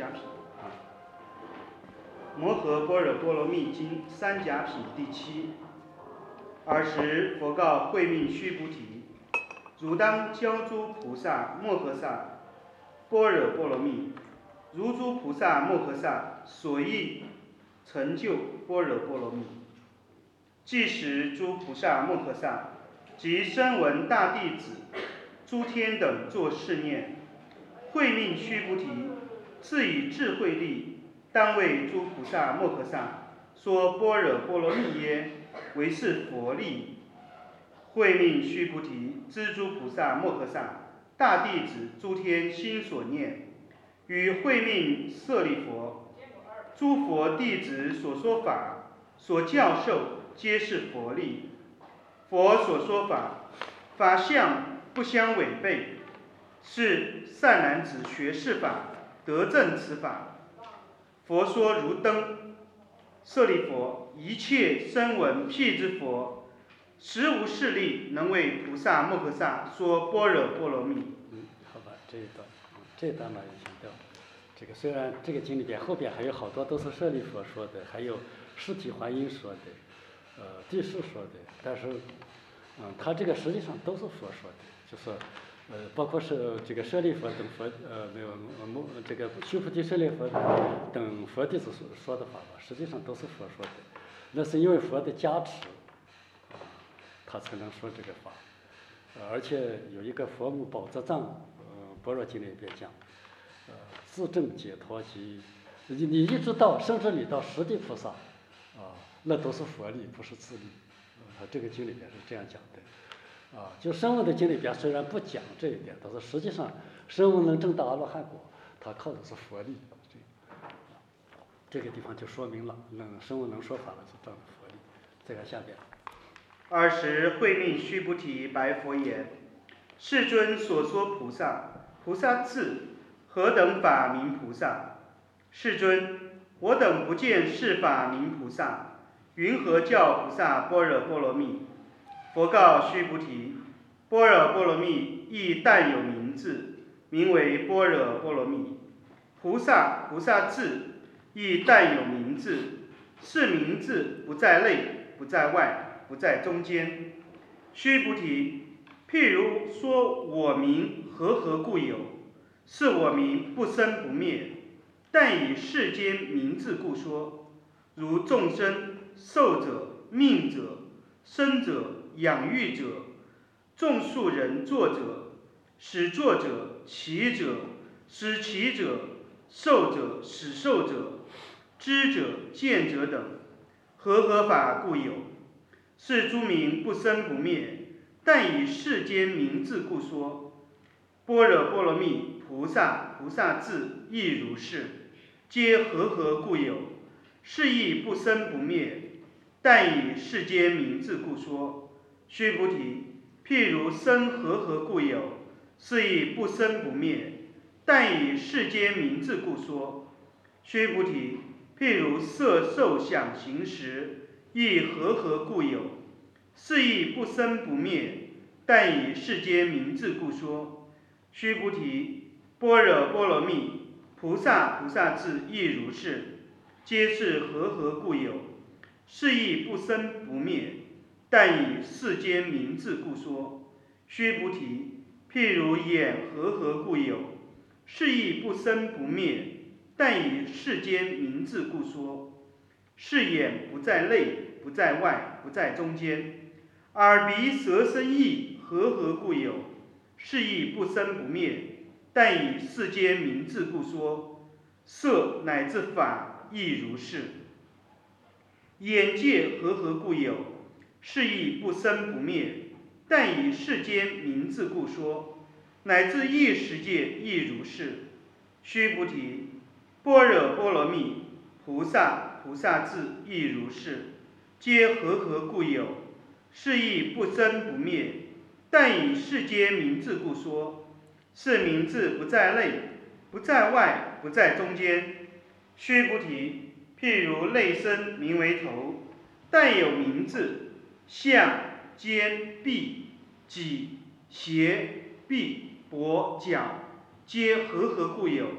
甲品啊，《摩诃般若波罗蜜经》三甲品第7。尔时佛告慧命须菩提：汝当教诸菩萨摩诃萨般若波罗蜜，如诸菩萨摩诃萨所应成就般若波罗蜜。即时诸菩萨摩诃萨及声闻大弟子、诸天等作是念：慧命须菩提，自以智慧力，当为诸菩萨摩诃萨说般若波罗蜜耶？为是佛力。慧命须菩提，知诸菩萨摩诃萨大弟子诸天心所念，与慧命舍利佛，诸佛弟子所说法、所教授，皆是佛力。佛所说法，法相不相违背，是善男子学是法，得证此法。佛说如灯。舍利佛，一切声闻辟支佛，实无势力能为菩萨摩诃萨说般若波罗蜜。 好吧，这一段嘛也强调，这个虽然这个经里边后边还有好多都是舍利佛说的，还有尸体还因说的，地释说的，但是，他这个实际上都是佛说的，就是包括是这个舍利佛等佛，这个须菩提舍利佛等佛弟子说的法吧，实际上都是佛说的，那是因为佛的加持，他才能说这个法，而且有一个佛母宝则藏，般若经里边讲，自证解脱及，你一直到甚至你到十地菩萨，那都是佛力，不是自力，这个经里边是这样讲的。就声闻的经里边虽然不讲这一点，但是实际上声闻能证到阿罗汉果，他靠的是佛力。这个地方就说明了，声闻能说法了，就证佛力。再看下边。 尔时慧命须菩提白佛言：世尊所说菩萨，菩萨智，何等法名菩萨？世尊，我等不见是法名菩萨，云何教菩萨般若波罗蜜？佛告须菩提：般若波罗蜜亦但有名字，名为般若波罗蜜。菩萨智亦但有名字，是名字不在内，不在外，不在中间。须菩提，譬如说我名和故有？是我名不生不灭，但以世间名字故说。如众生、寿者、命者、生者、养育者，众数人作者，使作者、起者、使起者，受者、使受者，知者、见者等，和法故有？是诸名不生不灭，但以世间名字故说。般若波罗蜜菩萨智亦如是，皆和故有？是亦不生不灭，但以世间名字故说。须菩提，譬如生和故有？是亦不生不灭，但以世间名字故说。须菩提，譬如色受想行识，亦和故有？是亦不生不灭，但以世间名字故说。须菩提，般若波罗蜜菩萨智亦如是，皆是和故有？是亦不生不灭，但以世间名字故说。须菩提，譬如眼和故有？是亦不生不灭，但以世间名字故说。是眼不在内，不在外，不在中间。耳鼻舌身意和故有？是亦不生不灭，但以世间名字故说。色乃至法亦如是。眼界和故有？是亦不生不灭，但以世间名字故说。乃至意识界亦如是。须菩提，般若波罗蜜菩萨智亦如是，皆和故有？是亦不生不灭，但以世间名字故说。是名字不在内，不在外，不在中间。须菩提，譬如内身名为头，但有名字，项、肩、臂、脊、胁、臂、跛、脚，皆和故有？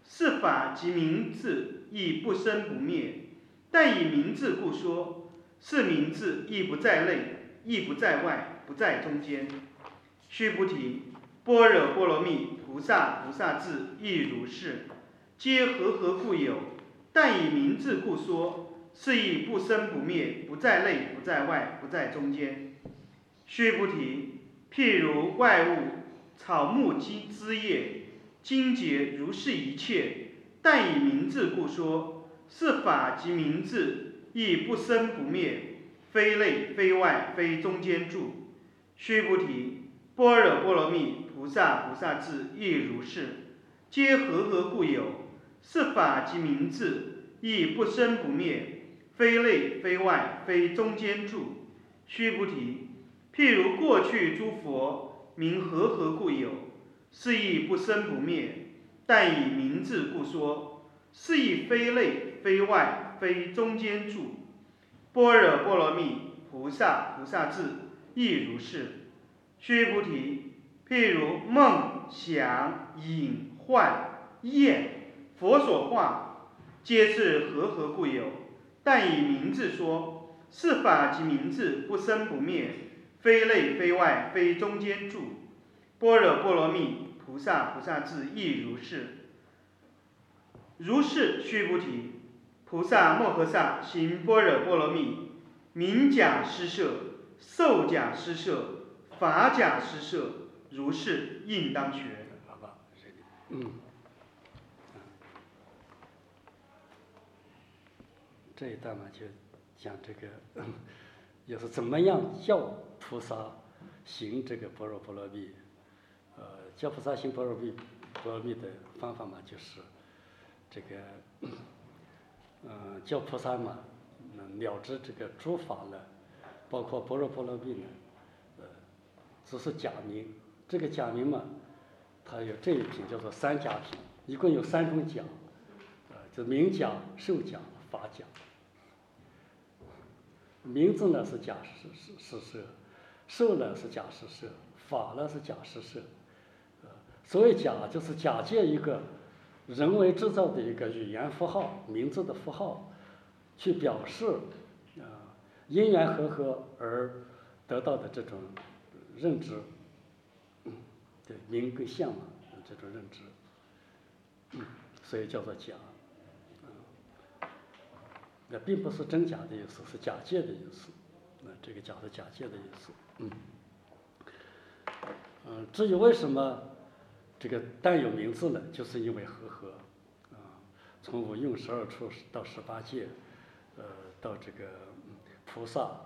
是法即名字，亦不生不灭。但以名字故说，是名字亦不在内，亦不在外，不在中间。须菩提，般若波罗蜜菩萨菩萨智亦如是，皆和故有。但以名字故说，是亦不生不灭，不在内，不在外，不在中间。须菩提，譬如外物，草木枝叶，精节如是一切。但以名字故说，是法即名字，亦不生不灭，非内非外，非中间住。须菩提，般若波罗蜜菩萨菩萨智亦如是，皆和故有。是法即名字，亦不生不灭，非内非外，非中间住。须菩提，譬如过去诸佛名和故有，是亦不生不灭。但以名字故说，是亦非内非外，非中间住。般若波罗蜜菩萨菩萨智亦如是。须菩提，譬如梦想影幻焰，佛所化，皆是和故有。但以名字说，是法即名字，不生不灭，非内非外，非中间住。般若波罗蜜菩萨菩萨智亦如是。如是，须菩提，菩萨摩诃萨行般若波罗蜜，名假施设，受假施设，法假施设，如是应当学。 好吧，这一段嘛，就讲这个，也是怎么样教菩萨行这个般若波罗蜜。教菩萨行般若波罗蜜的方法嘛，就是这个，教菩萨嘛，了知这个诸法呢，包括般若波罗蜜呢，只是假名。这个假名嘛，它有这一品叫做三假品，一共有3种假，就名假、受假、法假。名字呢是假施设，受呢是假施设，法呢是假施设。所谓假，就是假借一个人为制造的一个语言符号、名字的符号，去表示因缘和而得到的这种认知，对名跟相嘛，这种认知，所以叫做假。那并不是真假的意思，是假借的意思。这个假是假借的意思。至于为什么这个但有名字呢？就是因为和，从五蕴12处到18界，到这个菩萨，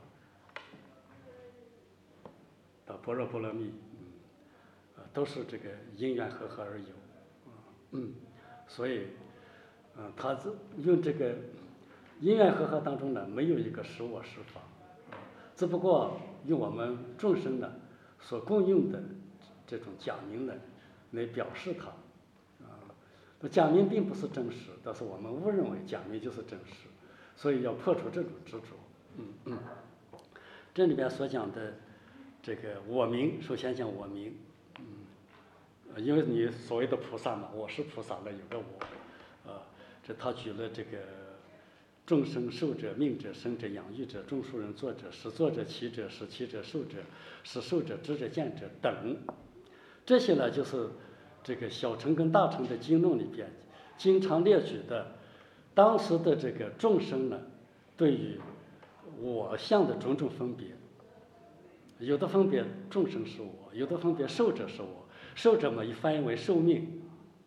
到般若波罗蜜，都是这个因缘和而有，所以，他用这个因缘和当中呢，没有一个实我实法，只不过用我们众生呢所共用的这种假名呢来表示它，假名并不是真实，但是我们误认为假名就是真实，所以要破除这种执着。这里边所讲的这个我名，首先讲我名，因为你所谓的菩萨嘛，我是菩萨了，有个我，这他举了这个众生、寿者、命者、生者、养育者、众数人、作者、使作者、起者、使起者、受者、使受者、知者、见者等，这些呢就是这个小乘跟大乘的经论里边经常列举的当时的这个众生呢对于我相的种种分别。有的分别众生是我，有的分别受者是我，受者嘛一翻译为寿命，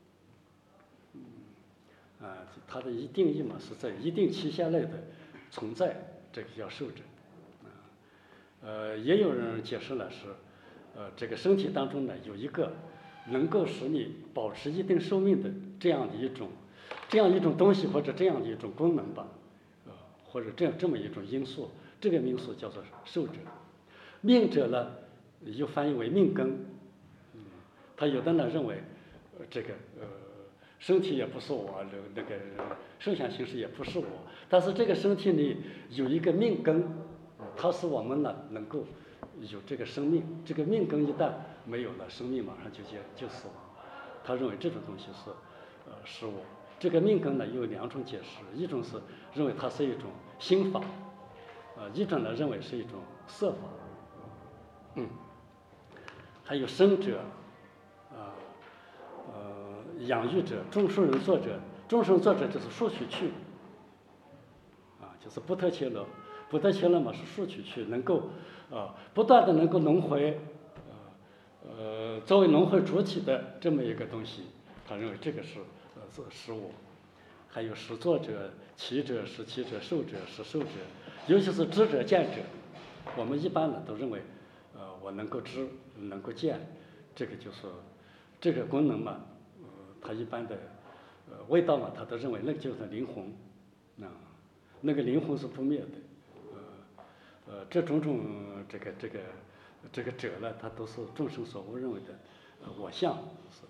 它的一定义嘛是在一定期限内的存在，这个叫受者。也有人解释了是，这个身体当中呢有一个能够使你保持一定寿命的这样一种东西，或者这样的一种功能吧，或者这么一种因素，这个因素叫做受者。命者呢又翻译为命根，他有的呢认为这个身体也不是我，那个受想行识也不是我，但是这个身体里有一个命根，它使我们呢能够有这个生命，这个命根一旦没有了，生命马上就死亡。他认为这种东西是实我。这个命根呢有2种解释，一种是认为它是一种心法，一种呢认为是一种色法。还有生者，养育者，众生人作者。众生作者就是数取趣，就是不特切勒。不特切勒嘛是数取趣，能够不断的能够轮回，作为轮回主体的这么一个东西，他认为这个是实我。还有实作者、起者、实起者、受者、实受者，尤其是知者、见者，我们一般呢都认为，我能够知，能够见，这个就是这个功能嘛，他一般的味道嘛，他都认为那个就是灵魂，那个灵魂是不灭的，这种这个者呢，它都是众生所误认为的我相，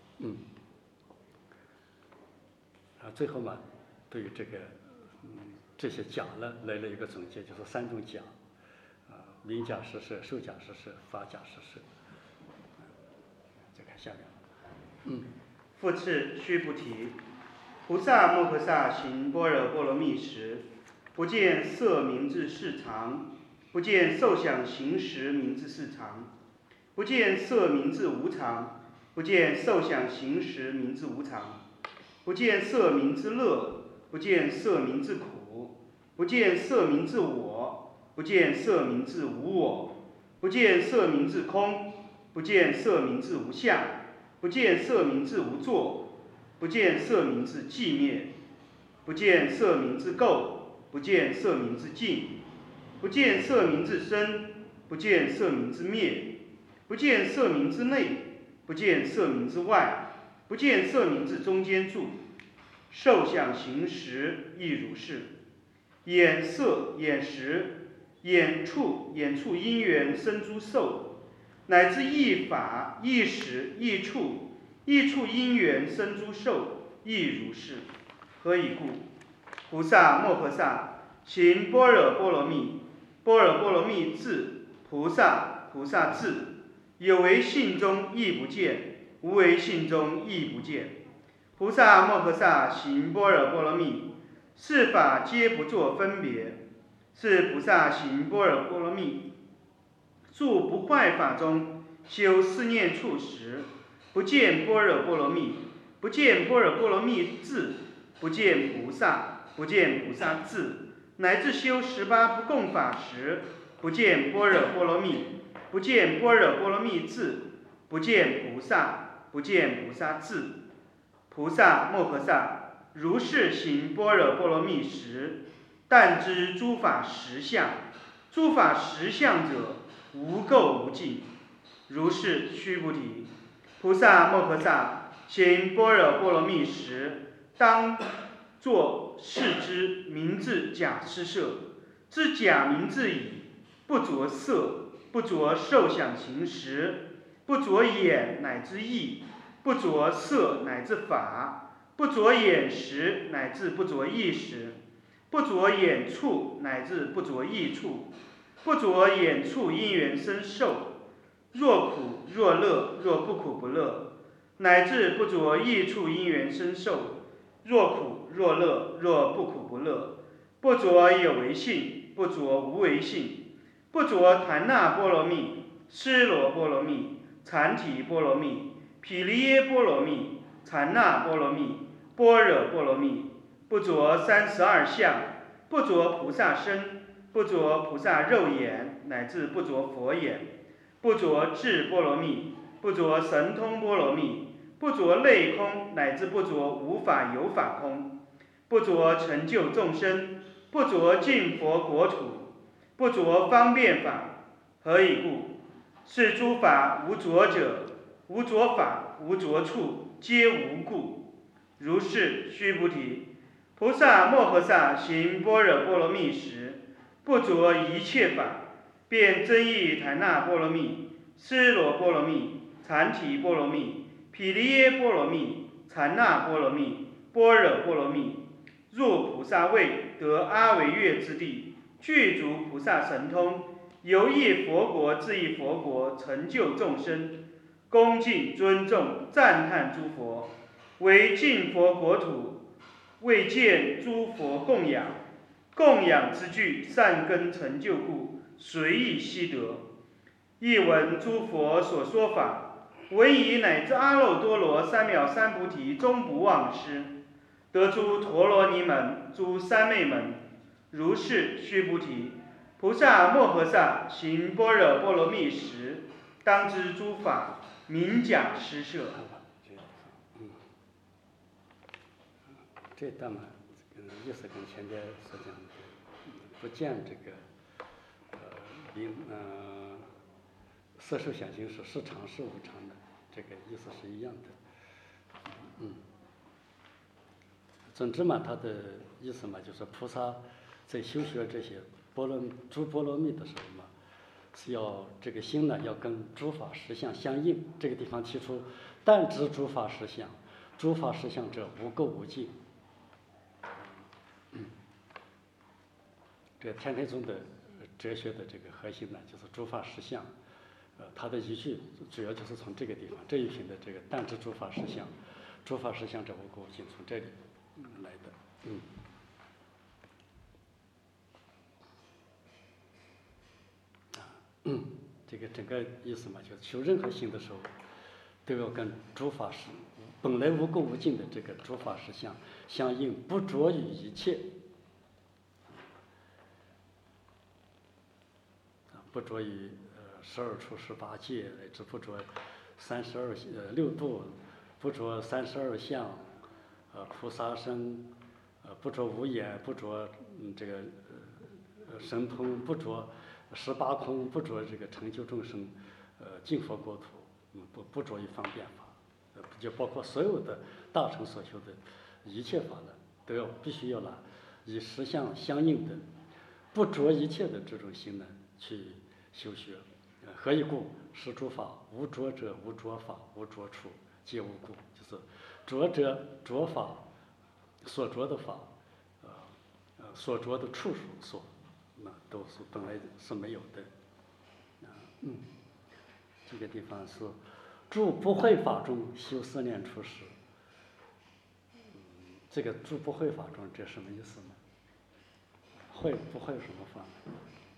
最后嘛，对于这些假呢，来了一个总结，就是3种假，名假实设、受假实设、法假实设。再看下面。 复次，须菩提，菩萨摩诃萨行般若波罗蜜时，不见色名之事常，不见受想行识名之事常，不见色名之无常，不见受想行识名之无常，不见色名之乐，不见色名之苦，不见色名之我，不见色名之无我，不见色名之空，不见色名之无相，不见色名之无作，不见色名之寂灭，不见色名之垢，不见色名之净，不见色名之生，不见色名之灭，不见色名之内，不见色名之外，不见色名之中间住。受想行识亦如是。眼色、眼识、眼触因缘生诸受，乃至意法、意识、意触因缘生诸受，亦如是。何以故？菩萨摩诃萨行般若波罗蜜，般若波罗蜜智，菩萨智，有为性中亦不见，无为性中亦不见。菩萨摩诃萨行般若波罗蜜，是法皆不作分别。是菩萨行般若波罗蜜，住不坏法中修四念处时，不见般若波罗蜜，不见般若波罗蜜智，不见菩萨智，乃至修18不共法时，不见般若波罗蜜，不见般若波罗蜜智，不见菩萨智。菩萨摩诃萨如是行般若波罗蜜时，但知诸法实相，诸法实相者，无垢无净。如是，须菩提，菩萨摩诃萨行般若波罗蜜时，当作是之名字假施设，知假名字矣，不着色，不着受想行识，不着眼乃至意，不着色乃至法，不着眼识乃至不着意识，不着眼触乃至不着意触，不着眼触因缘生受，若苦若乐，若不苦不乐，乃至不着意触因缘生受，若苦若乐，若不苦不乐，不着有为性，不着无为性，不着檀那波罗蜜、尸罗波罗蜜、禅体波罗蜜、毗梨耶波罗蜜、禅那波罗蜜、般若波罗蜜，不着32相，不着菩萨身，不着菩萨肉眼，乃至不着佛眼，不着智波罗蜜，不着神通波罗蜜，不着内空，乃至不着无法有法空，不着成就众生，不着净佛国土，不着方便法。何以故？是诸法无着者，无着法，无着处，皆无故。如是，须菩提，菩萨摩诃萨行般若波罗蜜时，不着一切法，便增益檀那波罗蜜、尸罗波罗蜜、禅体波罗蜜、毗梨耶波罗蜜、禅那波罗蜜、般若波罗蜜，入菩萨位，得阿惟越之地，具足菩萨神通，由一佛国至一佛国，成就众生，恭敬尊重赞叹诸佛， 为净佛国土，为见诸佛供养。供养之具，善根成就故，随意悉得。亦闻诸佛所说法，闻已乃至阿耨多罗三藐三菩提，终不忘失。得诸陀罗尼门、诸三昧门。如是，须菩提，菩萨摩诃萨行般若波罗蜜时，当知诸法名假施设。 这段嘛，意思跟前边所讲的，不见这个色受想行识是常是无常的，这个意思是一样的。总之嘛，他的意思嘛，就是菩萨在修学这些诸波罗蜜的时候嘛，是要这个心呢要跟诸法实相相应。这个地方提出，但知诸法实相，诸法实相者无垢无净。这天台宗的哲学的这个核心呢，就是诸法实相。它的依据主要就是从这个地方这一品的这个但知诸法实相，诸法实相者无垢无净，从这里来的。这个整个意思嘛，就是修任何行的时候，都要跟诸法实本来无垢无净的这个诸法实相相应，不着于一切。不着于12处18界，乃至不着6度，不着32相，菩萨身，不着无眼，不着这个神通，不着18空，不着这个成就众生，净佛国土，不着于方便法，就包括所有的大乘所修的一切法呢，都要必须要拿以实相相应的，不着一切的这种心呢去修学。何以故？是诸法无着者无着法，无着处皆无故。就是着者着法，所着的法，所着的处所，那都是本来是没有的。这个地方是住不会法中修4念处时。这个住不会法中，这什么意思呢？会不会有什么法呢？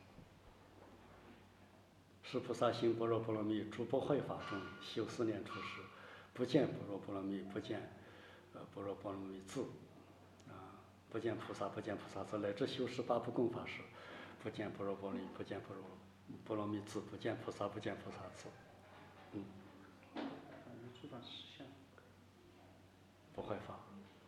是菩萨行般若波罗蜜，诸不会法中修4念处时，不见般若波罗蜜，不见般若波罗蜜字，不见菩萨，不见菩萨字，乃至修18不共法时，不见般若波罗蜜，不见般若波罗蜜字，不见菩萨，不见菩萨字。 诸法实相， 不会法。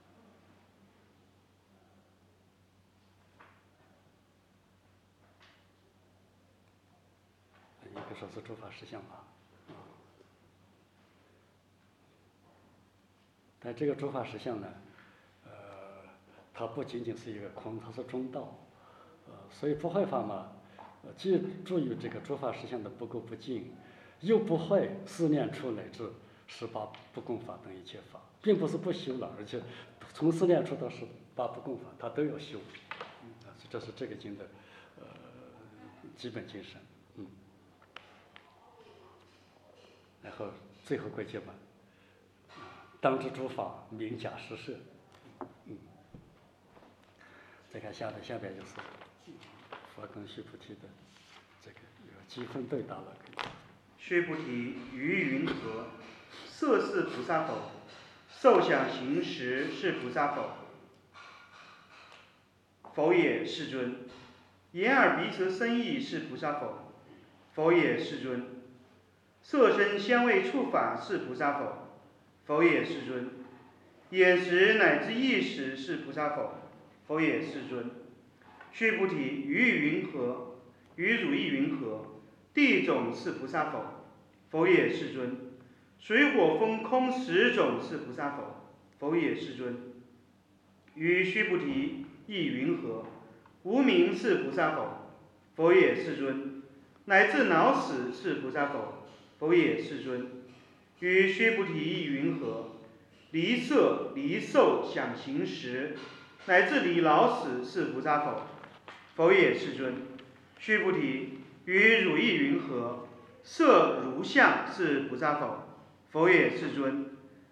一个说是诸法实相法，但这个诸法实相呢，它不仅仅是一个空，它是中道，所以不会法嘛，既注意这个诸法实相的不垢不净，又不会4念处乃至18不共法等一切法，并不是不修了，而且从4念处到18不共法，它都要修，这是这个经的基本精神。然后最后归结吧，当知诸法名假施设。再看下边就是佛跟须菩提的这个有积分对答了。 须菩提，于云何？色是菩萨否？受想行识是菩萨否？否也，世尊。眼耳鼻舌身意是菩萨否？否也，世尊。色身香味触法是菩萨否？否也，世尊。眼识乃至意识是菩萨否？否也，世尊。须菩提，于云何？于汝意云何？地种是菩萨否？否也，世尊。水火风空10种是菩萨否？否也，世尊。于须菩提意云何？无明是菩萨否？否也，世尊。乃至脑死是菩萨否？否也，世尊。于须菩提意云何？离色离受想行识乃至离老死是菩萨否？否也，世尊。须菩提，于汝意云何？色如相是菩萨否？否也，世尊。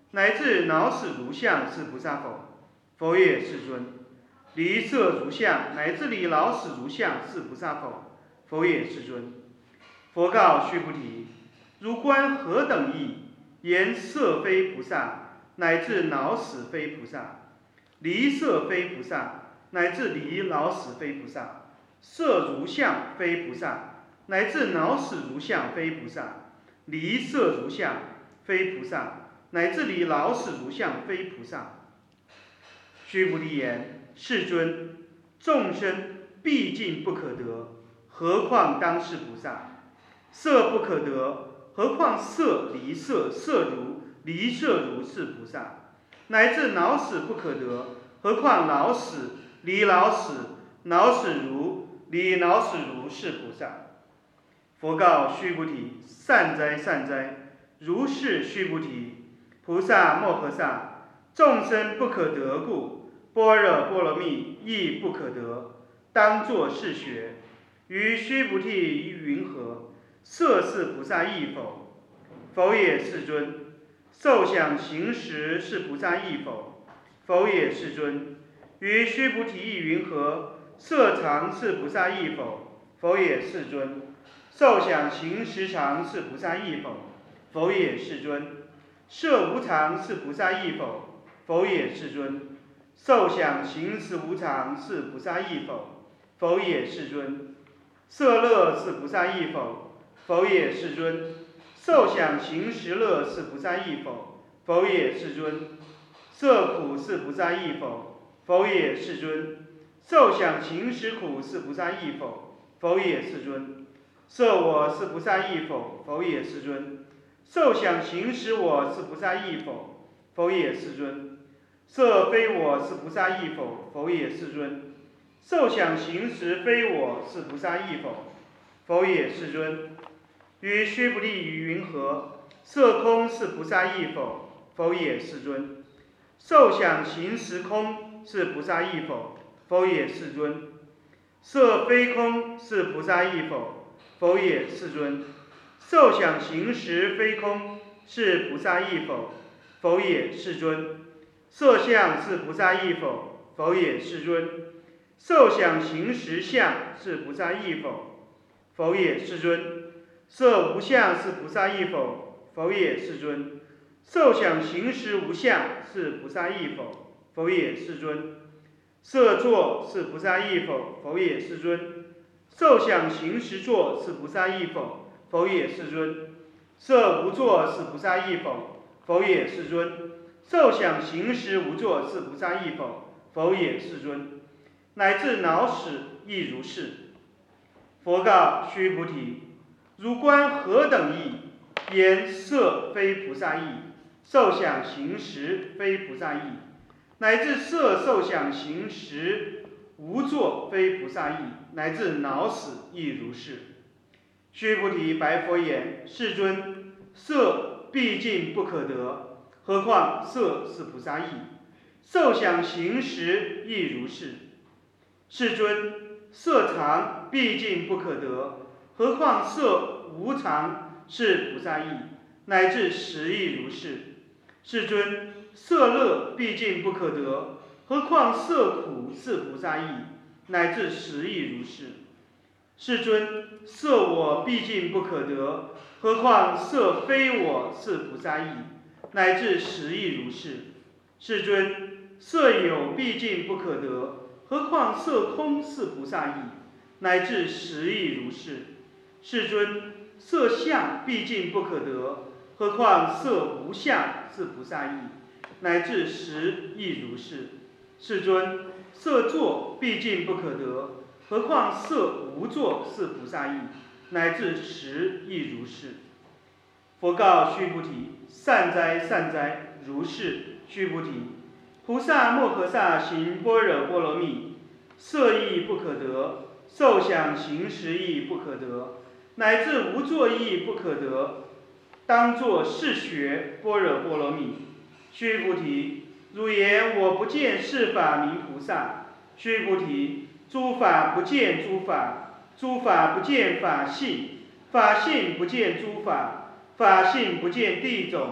乃至脑死如相是菩萨否？否也，世尊。离色如相乃至离老死如相是菩萨否？否也，世尊。佛告须菩提：如观何等义？言色非菩萨，乃至老死非菩萨；离色非菩萨，乃至离老死非菩萨；色如相非菩萨，乃至老死如相非菩萨；离色如相非菩萨，乃至离老死如相非菩萨。须菩提言：世尊，众生毕竟不可得，何况当是菩萨？色不可得，何况色离色，色如离色如是菩萨？乃至老死不可得，何况老死离老死，老死如离老死如是菩萨？佛告须菩提：善哉，善哉，如是须菩提。菩萨摩诃萨，众生不可得故，般若波罗蜜亦不可得，当作是学。于须菩提云何？色是菩萨意否？否也，世尊。受想行识是菩萨意否？否也，世尊。于须菩提云何？色常是菩萨意否？否也，世尊。受想行识常是菩萨意否？否也，世尊。色无常是菩萨意否？否也，世尊。受想行识无常是菩萨意否？否也，世尊。色乐是菩萨意否？否也，世尊。受想行识乐是菩萨意否？否也，世尊。色苦是菩萨意否？否也，世尊。受想行识苦是菩萨意否？否也，世尊。色我是菩萨意否？否也，世尊。受想行识我是菩萨意否？否也，世尊。色非我是菩萨意否？否也，世尊。受想行识非我是菩萨意否？否也，世尊。于须菩提云何？色空是菩萨意否？否也，世尊。受想行识空是菩萨意否？否也，世尊。色非空是菩萨意否？否也，世尊。受想行识非空是菩萨意否？否也，世尊。色相是菩萨意否？否也，世尊。受想行识相是菩萨意否？否也，世尊。色无相是菩萨意否？否也，世尊。受想行识无相是菩萨意否？否也，世尊。色作是菩萨意否？否也，世尊。受想行识作是菩萨意否？否也，世尊。色无作是菩萨意否？否也，世尊。受想行识无作是菩萨意否？否也，世尊。乃至老死亦如是。佛告须菩提：如观何等义？言色非菩萨意，受想行识非菩萨意，乃至色受想行识无作非菩萨意，乃至老死亦如是。须菩提白佛言：世尊，色毕竟不可得，何况色是菩萨意？受想行识亦如是。世尊，色常毕竟不可得，何况色无常是菩萨意，乃至实亦如是。世尊，色乐毕竟不可得，何况色苦是菩萨意，乃至实亦如是。世尊，色我毕竟不可得，何况色非我是菩萨意，乃至实亦如是。世尊，色有毕竟不可得，何况色空是菩萨意，乃至实亦如是。世尊，色相毕竟不可得，何况色无相是菩萨意，乃至实亦如是。世尊，色作毕竟不可得，何况色无作是菩萨意，乃至实亦如是。佛告须菩提：善哉，善哉，如是。须菩提，菩萨摩诃萨行般若波罗蜜，色亦不可得，受想行识亦不可得，乃至无作意不可得，当作是学般若波罗蜜。须菩提，汝言我不见是法名菩萨。须菩提，诸法不见诸法，诸法不见法性，法性不见诸法，法性不见地种，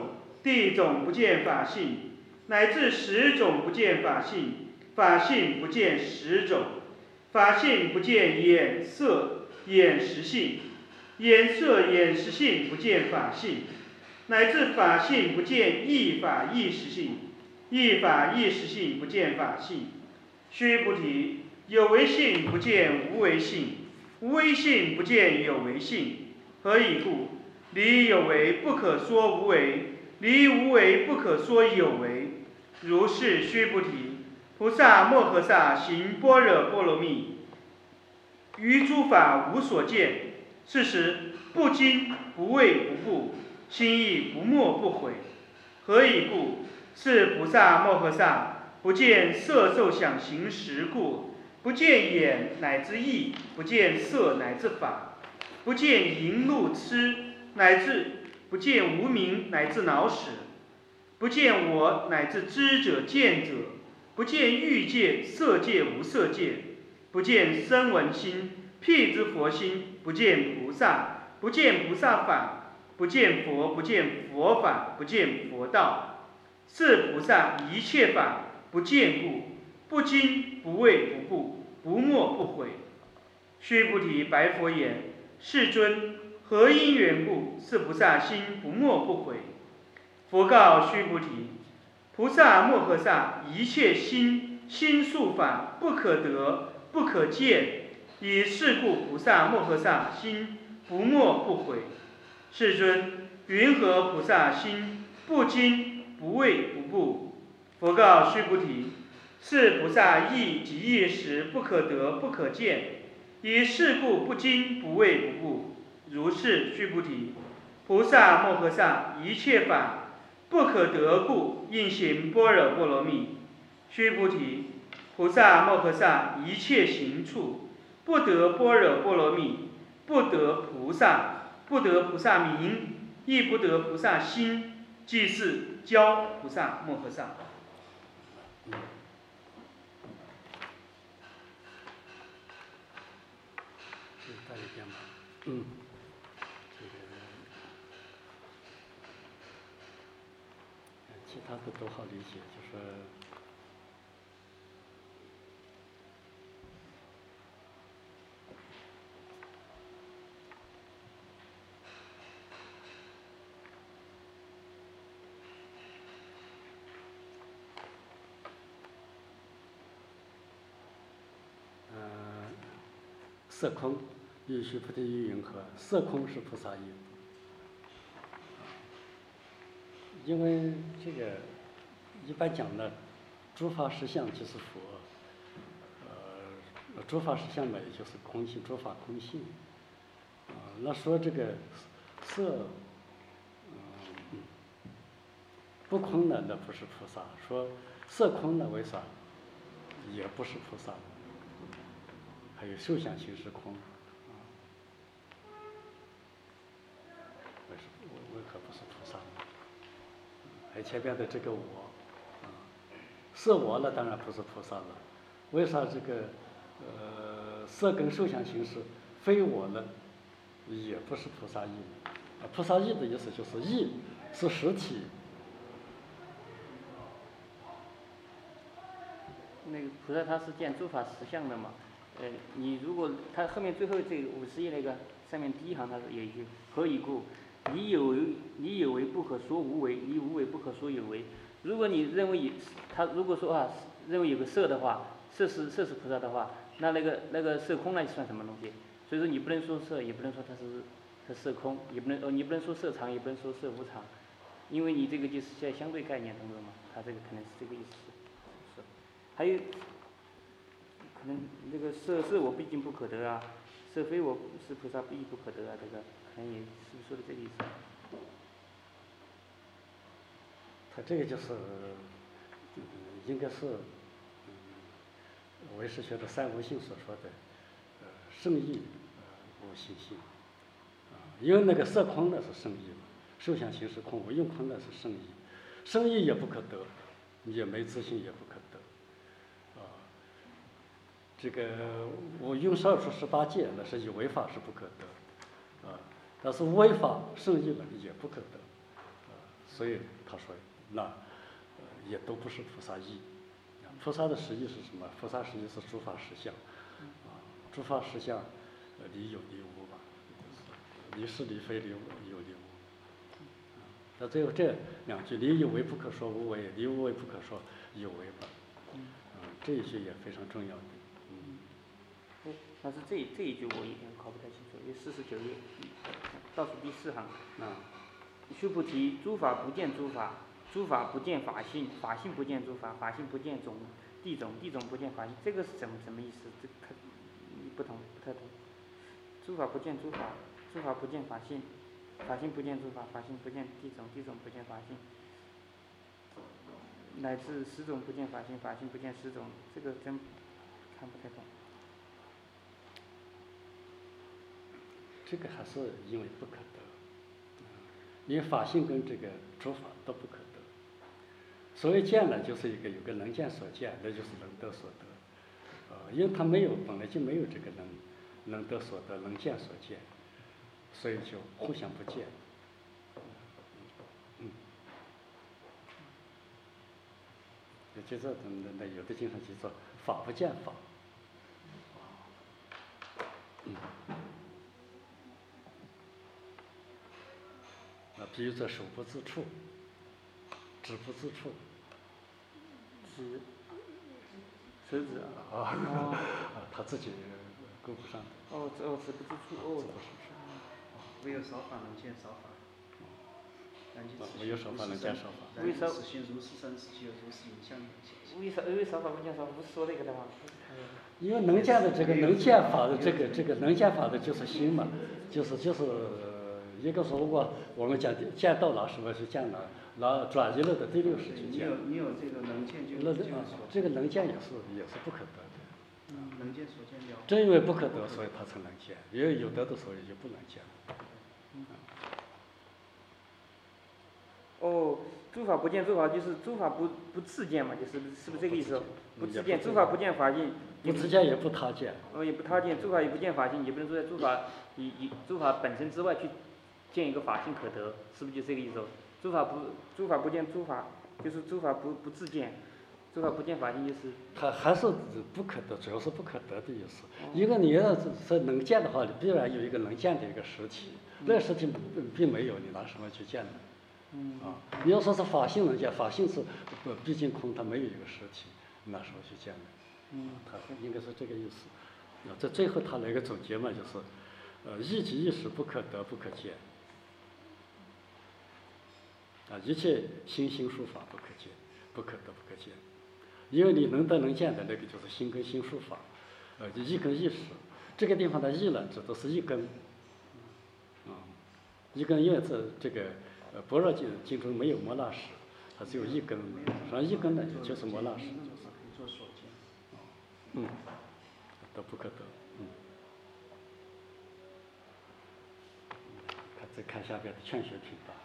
地种不见法性，乃至识种不见法性，法性不见识种，法性不见眼色眼识性，眼色眼识性不见法性，乃至法性不见义法义识性，义法义识性不见法性。须菩提，有为性不见无为性，无为性不见有为性。何以故？离有为不可说无为，离无为不可说有为。如是须菩提，菩萨摩诃萨行般若波罗蜜，于诸法无所见。是时不惊不畏不怖，心亦不没不悔。何以故？是菩萨摩诃萨不见色受想行识故，不见眼乃至意，不见色乃至法，不见淫怒痴，乃至不见无明乃至恼使，不见我乃至知者见者，不见欲界色界无色界，不见声闻心辟支佛心，不见菩萨，不见菩萨法，不见佛，不见佛法，不见佛道。是菩萨一切法不见故，不惊不畏不怖，不没不悔。须菩提白佛言：世尊，何因缘故，是菩萨心不没不悔？佛告须菩提：菩萨摩诃萨一切心速法不可得，不可见，以是故菩萨摩诃萨心不没不悔。世尊，云何菩萨心不惊不畏不怖？佛告须菩提：是菩萨意即意识不可得不可见，以是故不惊不畏不怖。如是须菩提，菩萨摩诃萨一切法不可得故，应行般若波罗蜜。须菩提，菩萨摩诃萨一切行处不得般若波罗蜜，不得菩萨，不得菩萨名，亦不得菩萨心，即是教菩萨摩诃萨。 其他的都好理解，就是色空，与须菩提于云何？色空是菩萨意。因为这个一般讲呢，诸法实相就是佛，诸法实相嘛，也就是空性，诸法空性。那说这个色，不空呢，那不是菩萨；说色空呢，为啥？也不是菩萨。还有受想行识空，为何不是菩萨呢？还有前边的这个我，色我了，当然不是菩萨了。为啥这个色跟受想行识非我呢？也不是菩萨意。菩萨意的意思就是意是实体。 那个菩萨他是见诸法实相的嘛？你如果他后面最后这个50页那个上面第一行，他是有一句何以故？离有为不可说无为，离无为不可说有为。如果你认为他如果说认为有个色的话，色是菩萨的话，那个色空那算什么东西？所以说你不能说色，也不能说它是色空，你不能说色常，也不能说色无常，因为你这个就是在相对概念当中嘛，它这个可能是这个意思。还有。可能那个色我毕竟不可得啊，色非我是菩萨亦不可得啊，这个可能也是说的这个意思。 他这个就是，应该是，唯识学的三无性所说的，圣意，无性性，因为那个色空呢是圣意嘛，受想行识空无用空呢是圣意，圣意也不可得，也没自性也不可得。这个我用少数18戒，那是以为法是不可得，但是无为法圣意了也不可得， 所以他说那也都不是菩萨意。菩萨的实意是什么？菩萨实意是诸法实相，诸法实相，离有离无吧，离是离非，离有离无。那最后这两句，离有为不可说无为，离无为不可说有为吧。这一句也非常重要的。 但是这一句我有点搞不太清楚，因为49页倒数第4行。须菩提，诸法不见诸法，诸法不见法性，法性不见诸法，法性不见地种，地种不见法性，这个是什么意思？这不太懂。诸法不见诸法，诸法不见法性，法性不见诸法，法性不见地种，地种不见法性，乃至10种不见法性，法性不见10种，这个真看不太懂。 这个还是因为不可得，因为法性跟这个诸法都不可得。所谓见呢，就是有个能见所见，那就是能得所得。因为它本来就没有这个能得所得、能见所见，所以就互相不见。就这那有的经常就说法不见法。比如说手不自触，指不自触。 手指他自己够不上的。 指不自触。 唯有少法能见少法。 唯有少法能见少法。 为啥？实性如是生，实即有如是影像。 为少法不见少法？不是说那个的吗？ 因为能见的这个能见法的这个能见法的就是心嘛，就是一个说，如果我们讲见到哪什么是见哪转移了的第60去见。 你有这个能见就这个能见也是不可得的。 能见所见了。 正因为不可得，所以它才能见；因为有得的时候也就不能见。 诸法不见诸法，就是诸法不自见嘛，是不是这个意思？不自见，诸法不见法性。 不自见也不他见。 也不他见，诸法也不见法性，也不能说在诸法本身之外去见一个法性可得，是不是就这个意思？诸法不见诸法，就是诸法不自见，诸法不见法性就是。 它还是不可得，主要是不可得的意思。一个你要是能见的话，你必然有一个能见的一个实体，那个实体并没有，你拿什么去见呢？你要说是法性能见，法性是毕竟空，它没有一个实体，拿什么去见呢？它应该是这个意思。这最后他来个总结嘛，就是一即一时不可得不可见。一切心术法不可见，不可得不可见。因为你能得能见的那个就是心跟心术法，一跟一时。这个地方的一呢，指的是一根。一根，因为这个般若经中没有摩那识，它只有一根。实际上一根呢就是摩那识。得不可得。再看下边的劝学品吧。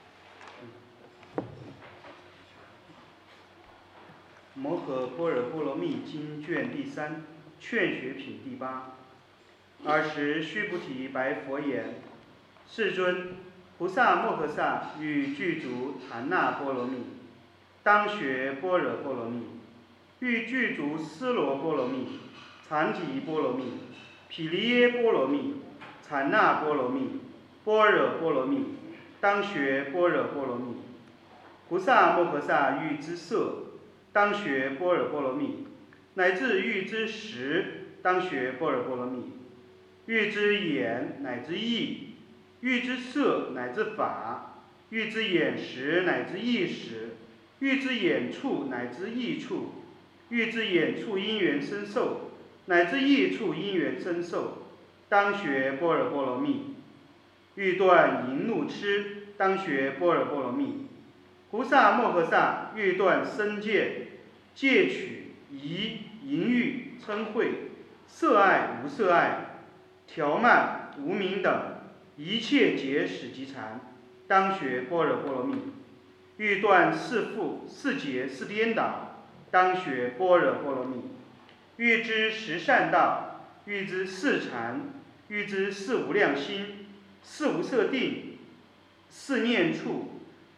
摩诃般若波罗蜜经卷第3，劝学品第8。尔时须菩提白佛言：世尊，菩萨摩诃萨欲具足檀那波罗蜜，当学般若波罗蜜；欲具足尸罗波罗蜜、禅提波罗蜜、毗梨耶波罗蜜、禅那波罗蜜、般若波罗蜜，当学般若波罗蜜。菩萨摩诃萨欲知色，当学般若波罗蜜；乃至欲知识，当学般若波罗蜜；欲知眼，乃至意；欲知色，乃至法；欲知眼识，乃至意识；欲知眼处，乃至意处；欲知眼处因缘生受，乃至意处因缘生受，当学般若波罗蜜。欲断淫怒痴，当学般若波罗蜜。菩萨摩诃萨欲断身见、戒取、疑、淫欲、嗔恚、色爱、无色爱、调慢、无明等一切结使及缠，当学般若波罗蜜。欲断四缚、四结、四颠倒，当学般若波罗蜜。欲知十善道，欲知四禅，欲知四无量心、四无色定、四念处，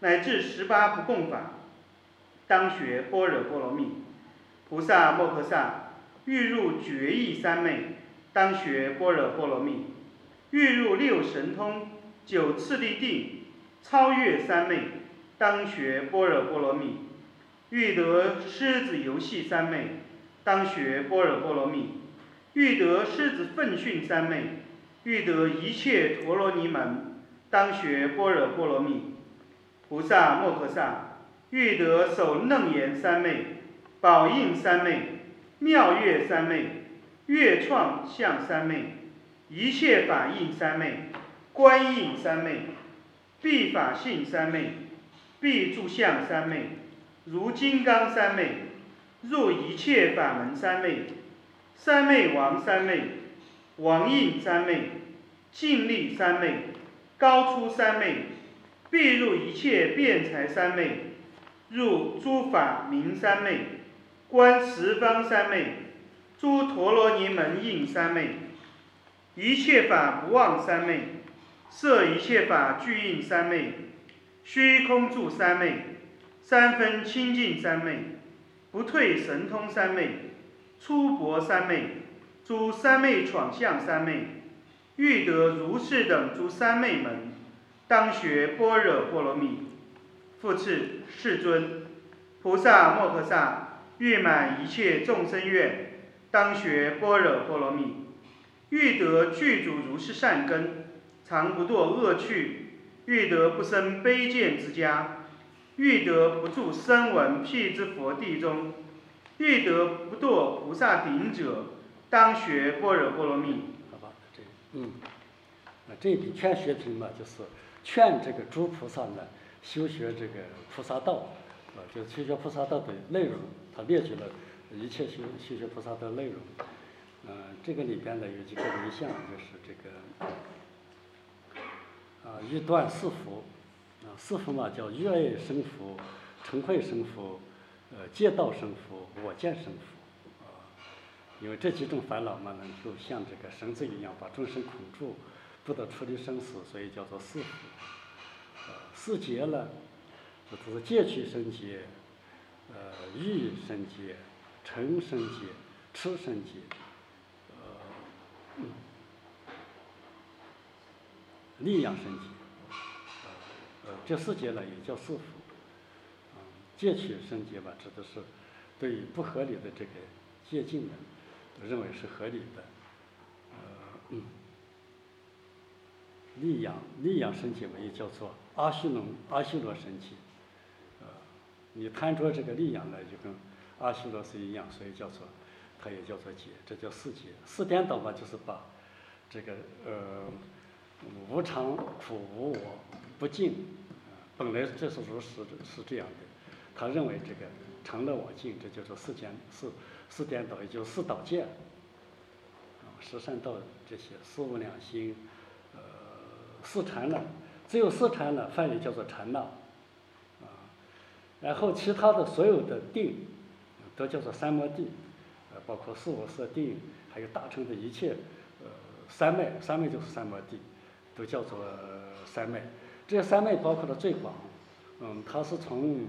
乃至18不共法，当学般若波罗蜜。菩萨摩诃萨欲入觉意三昧，当学般若波罗蜜；欲入六神通、9次第定，超越三昧，当学般若波罗蜜；欲得狮子游戏三昧，当学般若波罗蜜；欲得狮子奋训三昧，欲得一切陀罗尼门，当学般若波罗蜜。菩萨摩诃萨欲得首楞严三昧、宝应三昧、妙乐三昧、乐创相三昧、一切法印三昧、观应三昧、必法性三昧、必住相三昧、如金刚三昧、入一切法门三昧、三昧王三昧、王印三昧、净力三昧、高出三昧、必入一切辩才三昧、入诸法明三昧、观十方三昧、诸陀罗尼门印三昧、一切法不忘三昧、摄一切法具印三昧、虚空住三昧、三分清净三昧、不退神通三昧、出薄三昧、诸三昧闯相三昧，欲得如是等诸三昧门，当学般若波罗蜜。复次，世尊，菩萨摩诃萨欲满一切众生愿，当学般若波罗蜜。欲得具足如是善根，常不堕恶趣，欲得不生卑贱之家，欲得不住声闻辟支佛地中，欲得不堕菩萨顶者，当学般若波罗蜜。 好吧，这里劝学品嘛，就是劝这个诸菩萨呢修学这个菩萨道，就是修学菩萨道的内容，他列举了一切修学菩萨道的内容。这个里边呢有几个文项，就是这个欲断四福，四福嘛叫欲爱生福、嗔恚生福、戒道生福、我见生福。因为这几种烦恼嘛，能够像这个绳子一样把众生捆住，不得出离生死，所以叫做四福。四劫呢，就是戒取生劫、欲生劫、嗔生劫、痴生劫。力养生劫，这四劫呢也叫四福。戒取生劫吧，指的是对于不合理的这个戒禁呢，认为是合理的。力养生劫嘛，也叫做阿修罗生劫。你贪着这个力养呢，就跟阿修罗是一样，所以叫做它也叫做劫，这叫四劫。四颠倒嘛，就是把这个无常、苦、无我、不净，本来这是如实是这样的，他认为这个成了我净，这叫做四颠倒，也就是四倒见。十善道这些四无量心，四禅呢，只有四禅呢，梵语叫做禅那。然后其他的所有的定，都叫做三摩地，包括四无色定，还有大乘的一切三昧就是三摩地，都叫做三昧。这些三昧包括的最广，它是从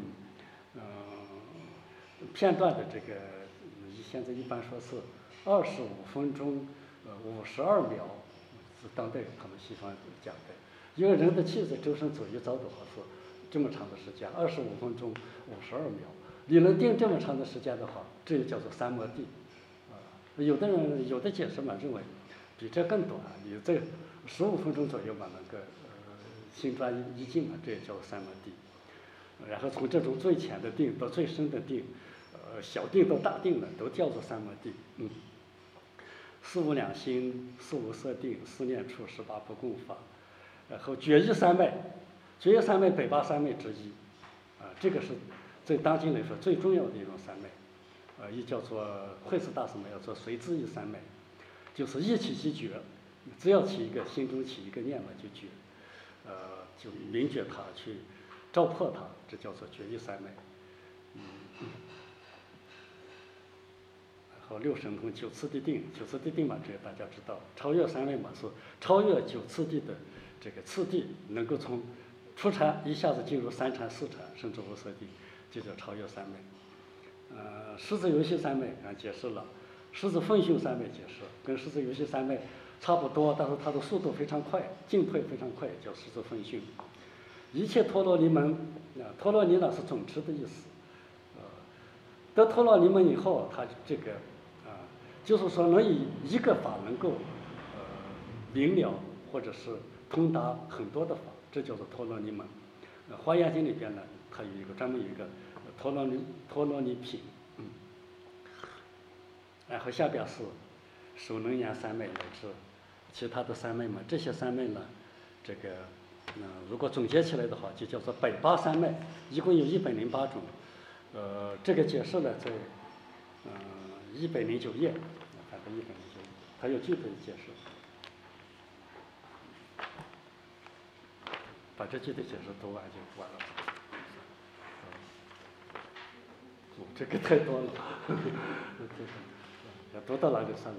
片段的这个，现在一般说是25分钟52秒，是当代他们西方讲的。一个人的气质周身走一遭的话是这么长的时间，25分钟52秒。你能定这么长的时间的话，这就叫做三摩地。有的人有的解释嘛，认为比这更短，有这15分钟左右嘛，能够心专一静嘛，这也叫三摩地。然后从这种最浅的定到最深的定，小定到大定呢，都叫做三摩地。四无量心、四无色定、四念处、18不共法，然后觉意三昧，觉意三昧北八三昧之一，这个是在当今来说最重要的一种三昧，也叫做慧思大师们要做随自意三昧，就是一起即觉，只要起一个心中起一个念嘛就觉，就明觉它，去照破它，这叫做觉意三昧。然后六神通9次第定，9次第定嘛，这个大家知道，超越三昧嘛，是超越9次第的这个次第，能够从初禅一下子进入三禅、四禅，甚至无色地，就叫超越三昧。狮子游戏三昧解释了，狮子奋迅三昧解释跟狮子游戏三昧差不多，但是它的速度非常快，进退非常快，叫狮子奋迅。一切陀罗尼门，陀罗尼呢是总持的意思。得陀罗尼门以后，他这个就是说能以一个法能够明了或者是通达很多的法，这叫做陀罗尼门。华严经里边呢，它有一个专门有一个陀罗尼品，然后下边是首能言三昧乃至其他的三昧嘛。这些三昧呢，这个如果总结起来的话，就叫做108三昧，一共有108种。这个解释呢，在109页，反正109页，它有具体的解释。把这具体解释读完就完了。这个太多了，要读到哪里算哪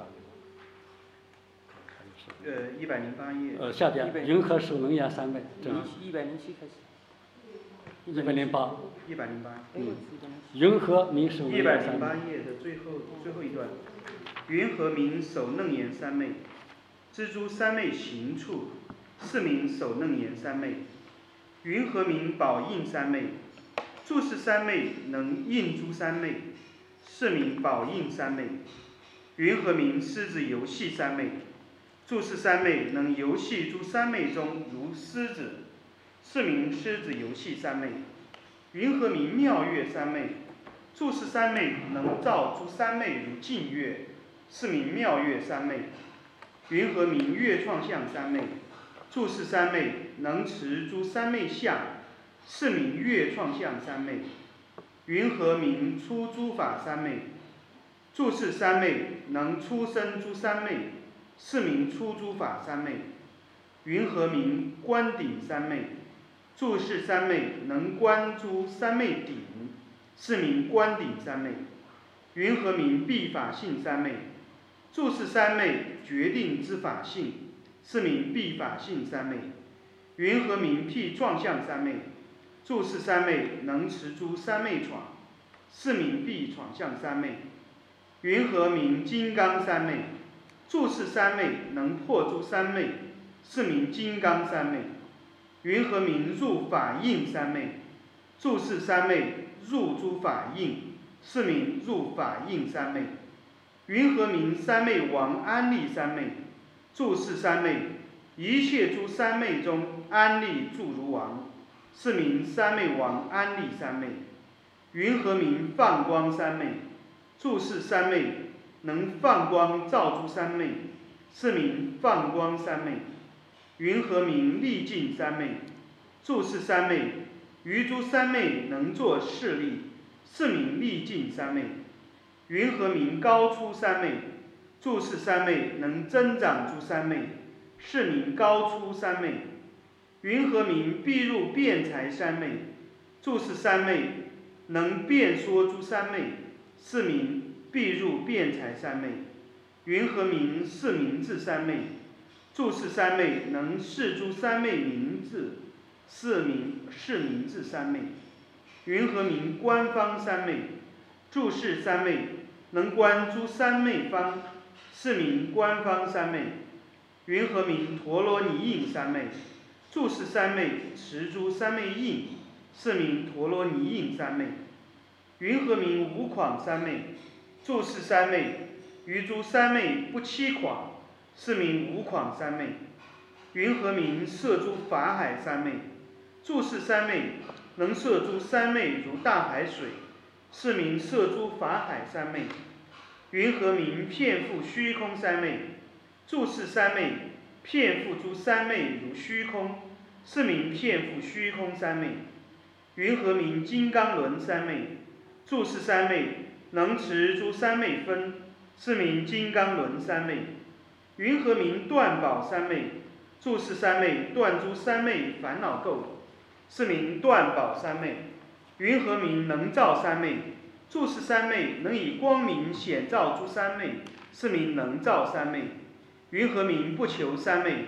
里。 108页。 下边云何首能言三昧？ 107开始。 108。云何名首能言三昧 ？108页的最后一段，云何名首能言三昧？知诸三昧行处，是名首能言三昧。云何名宝应三昧？诸是三昧能应诸三昧，是名宝应三昧。云何名狮子游戏三昧？诸是三昧能游戏诸三昧中如狮子，是名狮子游戏三昧。云何名妙月三昧？诸是三昧能照诸三昧如净月，是名妙月三昧。云何名月创相三昧？诸是三昧能持诸三昧相，是名月创相三昧。云何名出诸法三昧？诸是三昧能出生诸三昧，是名出诸法三昧。云何名观顶三昧？诸是三昧能观诸三昧顶，是名观顶三昧。云何名必法性三昧？诸是三昧决定之法性，是名必法性三昧。云何名辟状相三昧？诸是三昧能持诸三昧闯，是名必闯相三昧。云何名金刚三昧？诸是三昧能破诸三昧，是名金刚三昧。云何名入法印三昧？诸是三昧入诸法印，是名入法印三昧。云何名三昧王安立三昧？诸是三昧一切诸三昧中安立住如王，是名三昧王安立三昧。云何名放光三昧？诸是三昧能放光照诸三昧，是名放光三昧。云何名力尽三昧？诸是三昧于诸三昧能作事力，是名力尽三昧。云何名高出三昧？诸是三昧能增长诸三昧，是名高出三昧。云何名必入辩才三昧？诸是三昧能辩说诸三昧，是名必入辩才三昧。云何名是名字三昧？诸是三昧能示诸三昧名字，是名字三昧。云何名观方三昧？诸是三昧能观诸三昧方，是名观方三昧。云何名陀罗尼印三昧？诸是三昧持诸三昧印，是名陀罗尼印三昧。云何名无诳三昧？诸是三昧于诸三昧不欺诳，是名无诳三昧。云何名摄诸法海三昧？诸是三昧能摄诸三昧如大海水，是名摄诸法海三昧。云何名遍覆虚空三昧？诸是三昧遍覆诸三昧如虚空，是名遍覆虚空三昧。云何名金刚轮三昧？诸是三昧能持诸三昧分，是名金刚轮三昧。云何名断宝三昧？诸是三昧断诸三昧烦恼垢，是名断宝三昧。云何名能照三昧？诸是三昧能以光明显照诸三昧，是名能照三昧。云何名不求三昧？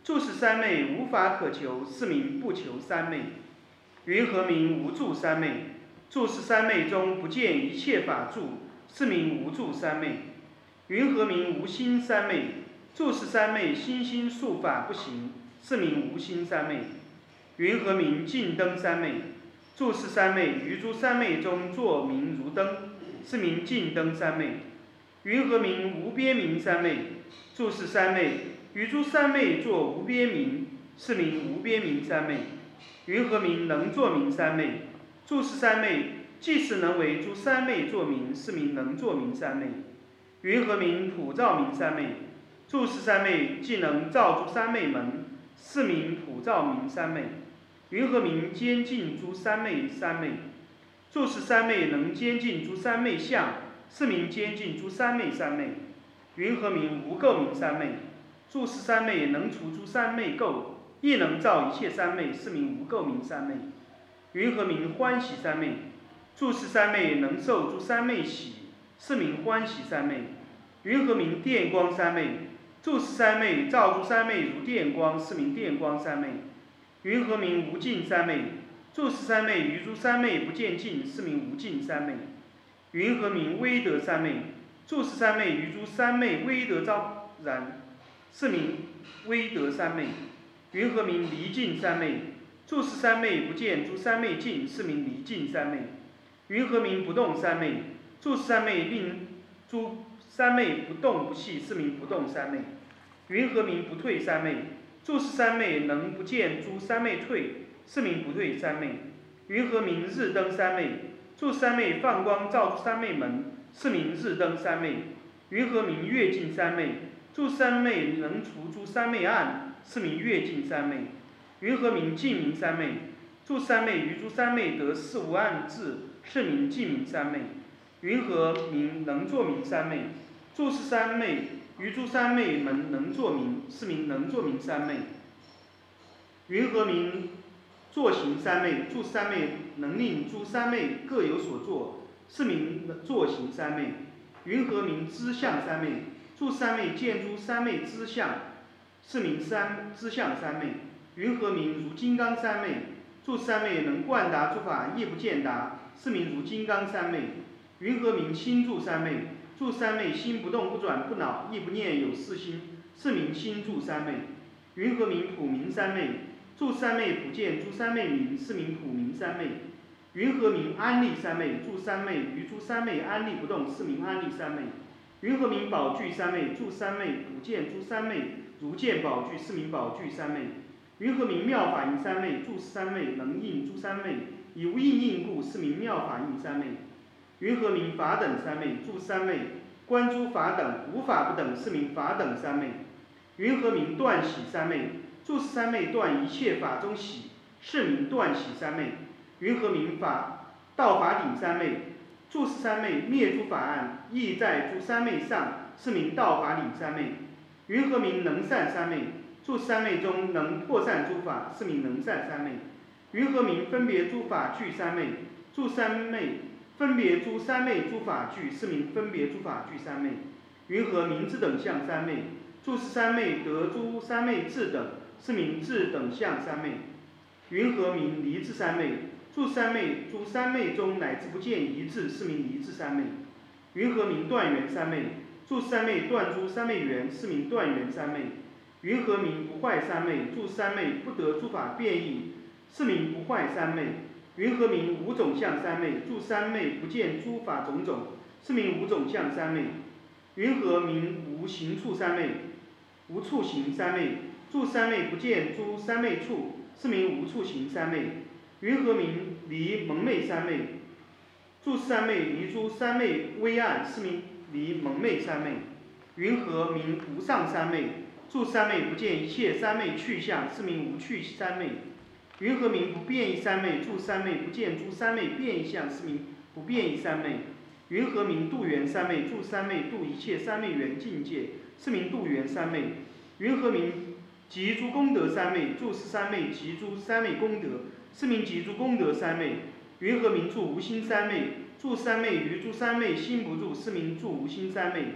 住是三昧无法可求，是名不求三昧。云何名无住三昧？住是三昧中不见一切法住，是名无住三昧。云何名无心三昧？住是三昧心心术法不行，是名无心三昧。云何名尽灯三昧？住是三昧于诸三昧中作明如灯，是名尽灯三昧。云何名无边明三昧？住是三昧于诸三昧作无边明，是名无边明三昧。云何名能作明三昧？住是三昧即是能为诸三昧作明，是名能作明三昧。云何名普照明三昧？住是三昧即能照诸三昧门，是名普照明三昧。云何名兼尽诸三昧三昧？住是三昧能兼尽诸三昧相，是名兼尽诸三昧三昧。云何名无垢明三昧？住是三昧能除诸三昧垢，亦能照一切三昧，是名无垢明三昧。云何名欢喜三昧？住是三昧能受诸三昧喜，是名欢喜三昧。云何名电光三昧？住是三昧照诸三昧如电光，是名电光三昧。云何名无尽三昧？住是三昧于诸三昧不见尽，是名无尽三昧。云何名威德三昧？住是三昧于诸三昧威德昭然，是名威德三昧。云何名离尽三昧？住是三昧不见诸三昧尽，是名离尽三昧。云何名不动三昧？住是三昧令诸三昧不动不息，是名不动三昧。云何名不退三昧？住是三昧能不见诸三昧退，是名不退三昧。云何名日灯三昧？住三昧放光照诸三昧门，是名日灯三昧。云何名月尽三昧？住三昧能除诸三昧暗，是名月尽三昧。云何名净明三昧？住三昧于诸三昧得事无暗智，是名净明三昧。云何名能作明三昧？住是三昧于诸三昧门能作明，是名能作明三昧。云何名作行三昧？住三昧能令诸三昧各有所作，是名作行三昧。云何名知相三昧？住三昧见诸三昧知相，是名知相三昧。云何名如金刚三昧？住三昧能贯达诸法亦不见达，是名如金刚三昧。云何名心住三昧？住三昧心不动不转不恼，亦不念有四心，是名心住三昧。云何名普明三昧？住三昧不见诸三昧明，是名普明三昧。云何名安立三昧？住三昧于诸三昧安立不动，是名安立三昧。云何名宝具三昧？住三昧不见诸三昧如见宝具，是名宝具三昧。云何名妙法印三昧？住三昧能应诸三昧，以无应应故，是名妙法印三昧。云何名法等三昧？住三昧观诸法等，无法不等，是名法等三昧。云何名断喜三昧？住三昧断一切法中喜，是名断喜三昧。云何名道法顶三昧？住三昧灭诸法暗，亦在诸三昧上，是名道法顶三昧。云何名能善三昧？住三昧中能破散诸法，是名能善三昧。云何名分别诸法具三昧？住三昧分别诸三昧诸法具，是名分别诸法具三昧。云何名智等相三昧？住三昧得诸三昧智等，是名智等相三昧。云何名离智三昧？住三昧诸三昧中乃至不见一智，是名离智三昧。云何名断缘三昧？住三昧断诸三昧缘，是名断缘三昧。云何名不坏三昧？住三昧不得诸法变异，是名不坏三昧。云何名无种相三昧？住三昧不见诸法种种，是名无种相三昧。云何名无行处三昧？无处行三昧。住三昧不见诸三昧处，是名无处行三昧。云何名离蒙昧三昧？住三昧离诸三昧微暗，是名离蒙昧三昧。云何名无上三昧？住三昧不见一切三昧去相，是名无去三昧。云何名不变异三昧？住三昧不见诸三昧变异相，是名不变异三昧。云何名度缘三昧？住三昧度一切三昧缘境界，是名度缘三昧。云何名集诸功德三昧？住三昧集诸三昧功德，是名集诸功德三昧。云何名住无心三昧？住三昧于诸三昧心不住，是名住无心三昧。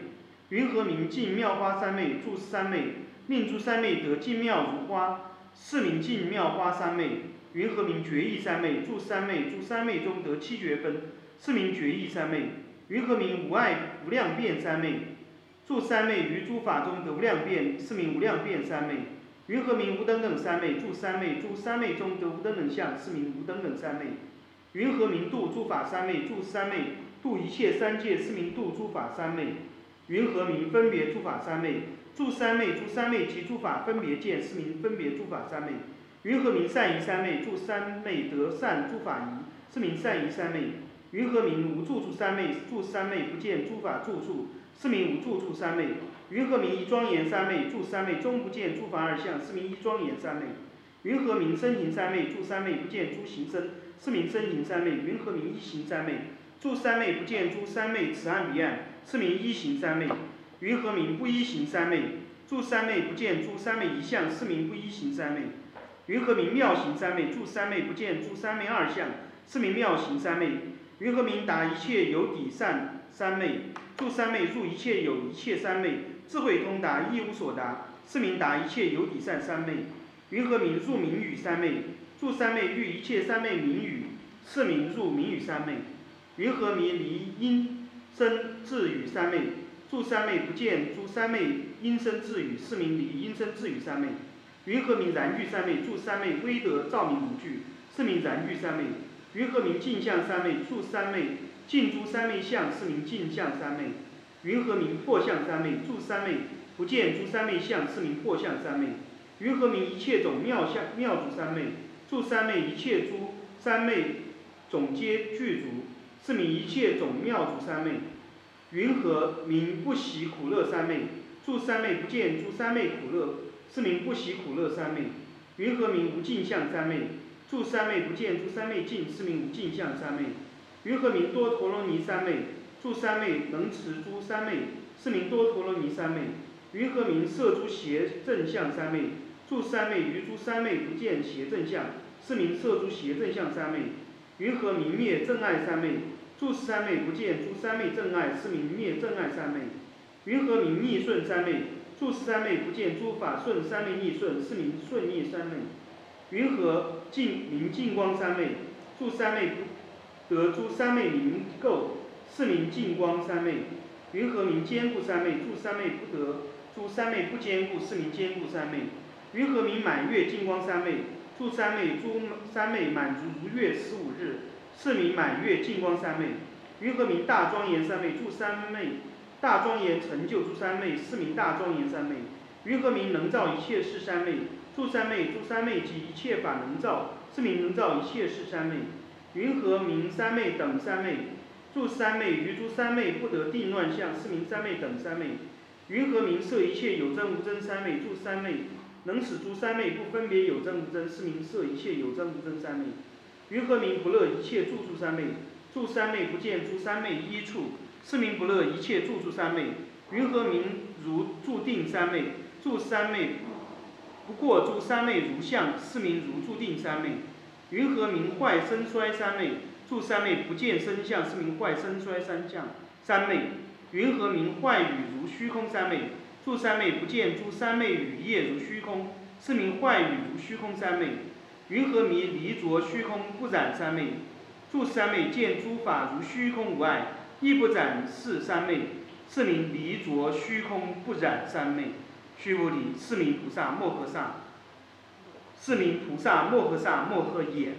云何名净妙花三昧？住三昧，令诸三昧得净妙如花，是名净妙花三昧。云何名觉意三昧？住三昧，诸三昧中得七觉分，是名觉意三昧。云何名无碍无量变三昧？住三昧，于诸法中得无量变，是名无量变三昧。云何名无等等三昧？住三昧，诸三昧中得无等等相，是名无等等三昧。云何名度诸法三昧？住三昧，度一切三界，是名度诸法三昧。云何名分别诸法三昧？住三昧，诸三昧及诸法分别见，是名分别诸法三昧。云何名善疑三昧？住三昧得善诸法疑，是名善疑三昧。云何名无住处三昧？住三昧不见诸法住处，是名无住处三昧。云何名一庄严三昧？住三昧终不见诸法二相，是名一庄严三昧。云何名身形三昧？住三昧不见诸行身，是名身形三昧。云何名一行三昧？住三昧不见诸三昧此岸彼岸，是名一行三昧。云何名不一行三昧？住三昧不见诸三昧一相，是名不一行三昧。云何名妙行三昧？住三昧不见诸三昧二相，是名妙行三昧。云何名达一切有底善三昧？住三昧入一切有一切三昧，智慧通达一无所达，是名达一切有底善三昧。云何名入名语三昧？住三昧遇一切三昧名语，是名入名语三昧。云何名离因生智语三昧？住三昧不见诸三昧因生智语，是名离因生智语三昧。云何名然具三昧？住三昧威德照明无具，是名然具三昧。云何名净相三昧？住三昧净诸三昧相，是名净相三昧。云何名破相三昧？住三昧不见诸三昧相，是名破相三昧。云何名一切种妙相妙足三昧？住三昧一切诸三昧种皆具足，是名一切种妙足三昧。云何名不习苦乐三昧？住三昧不见诸三昧苦乐，是名不习苦乐三昧。云何名无尽相三昧？住三昧不见诸三昧尽，是名无尽相三昧。云何名多陀罗尼三昧？住三昧能持诸三昧，是名多陀罗尼三昧。云何名摄诸邪正相三昧？住三昧于诸三昧不见邪正相，是名摄诸邪正相三昧。云何名灭正爱三昧？住三昧不见诸三昧正爱，是名灭正爱三昧。云何名逆顺三昧？住三昧不见诸法顺三昧逆顺，是名顺逆三昧。云何名净光三昧？住三昧不得诸三昧明垢，是名净光三昧。云何名坚固三昧？住三昧不得诸三昧不坚固，是名坚固三昧。云何名满月净光三昧？住三昧诸三昧满足如月15日，是名满月净光三昧。云何名大庄严三昧？住三昧大庄严成就诸三昧，是名大庄严三昧。云何名能造一切事三昧？住三昧诸三昧及一切法能造，是名能造一切事三昧。云何名三昧等三昧？住三昧于诸三昧不得定乱相，是名三昧等三昧。云何名摄一切有真无真三昧？住三昧能使诸三昧不分别有真无真，是名摄一切有真无真三昧。云何名不乐一切住处三昧？住三昧不见诸三昧依处，是名不乐一切住处三昧。云何名如住定三昧？住三昧不过诸三昧如相，是名如住定三昧。云何名坏生衰三昧？住三昧不见生相，是名坏生衰三昧。云何名坏语如虚空三昧？住三昧不见诸三昧语业如虚空，是名坏语如虚空三昧。云何名离着虚空不染三昧？住三昧见诸法如虚空无碍，亦不染是三昧，是名离着虚空不染三昧。须菩提，是名菩萨摩诃萨，是名菩萨摩诃萨摩诃也。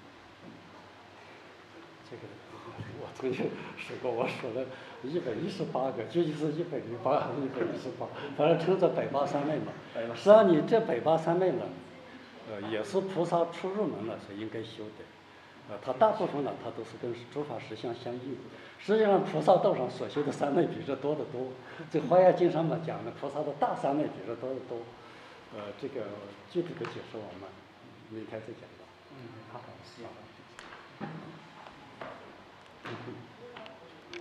这个我曾经说过，我说了118个，究竟是108还是118，反正称作百八三昧嘛。实际上你这百八三昧呢，也是菩萨初入门了是应该修的。它大部分呢，它都是跟诸法实相相应。实际上，菩萨道上所修的三昧比这多得多。这《华严经》上面讲的菩萨的大三昧比这多得多。这个具体的解释我们明天再讲吧。 好，是。